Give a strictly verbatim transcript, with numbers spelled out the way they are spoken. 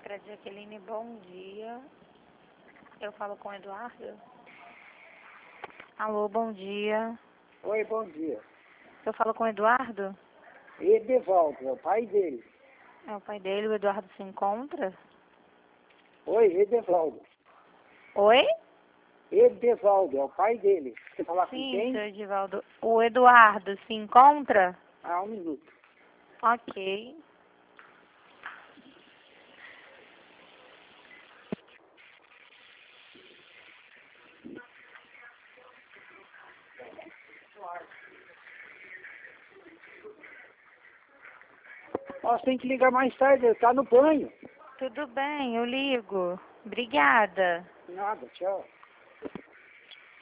chácara Jaqueline, bom dia. Eu falo com o Eduardo? Alô, bom dia. Oi, bom dia. Eu falo com o Eduardo? Edevaldo, é o pai dele. É o pai dele, o Eduardo se encontra? Oi, Edevaldo. Oi? Edevaldo, é o pai dele. Você falar com Sim, quem? seu Edivaldo. O Eduardo se encontra? Ah, um minuto. Ok. Nós tem que ligar mais tarde, ele tá no banho. Tudo bem, eu ligo. Obrigada. Nada, tchau.